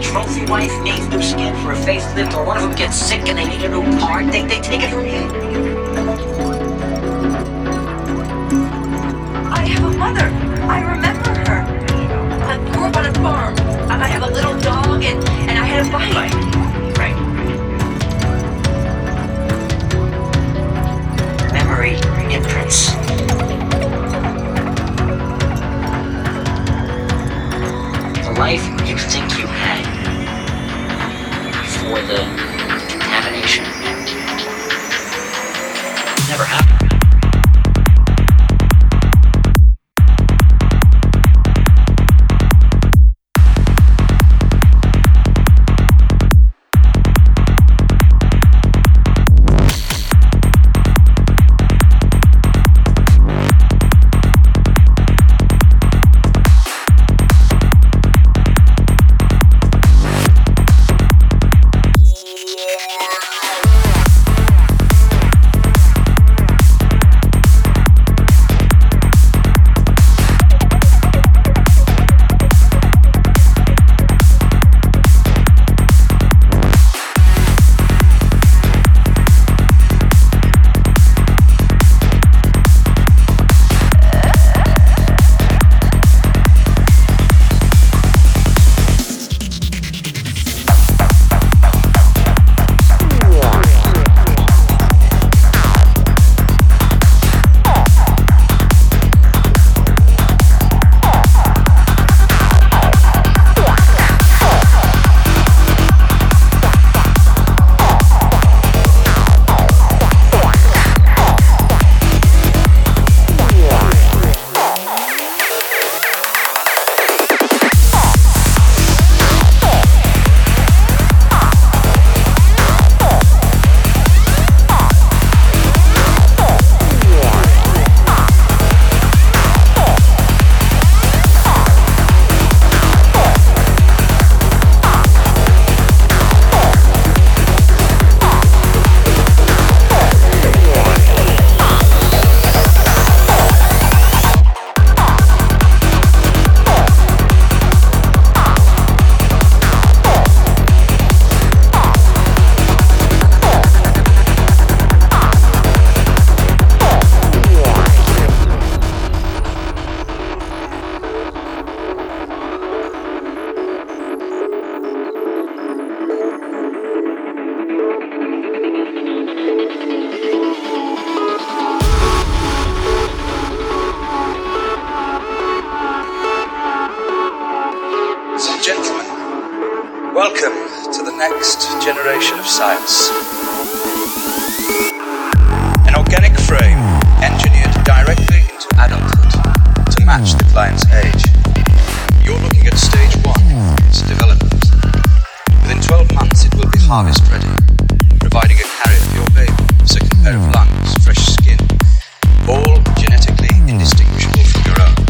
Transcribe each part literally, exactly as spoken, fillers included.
trophy wife needs new skin for a facelift, or one of them gets sick and they need a new part, they, they take it from you. I have a mother. I remember her. I grew up on a farm. I have a little dog and, and I had a bike. Right. Memory imprints. The life you think you had before the contamination never happened. Welcome to the next generation of science. An organic frame engineered directly into adulthood to match the client's age. You're looking at stage one, its development. Within twelve months it will be harvest ready, providing a carrier for your baby, a second pair of lungs, fresh skin, all genetically indistinguishable from your own.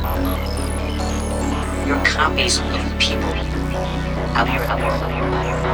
Copies of people out here, out here, out here, out here.